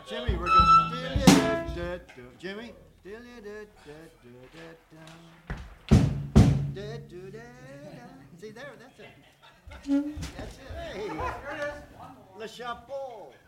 Jimmy, we're going. Jimmy. See there, that's it. That's it. Hey, Le Chapeau.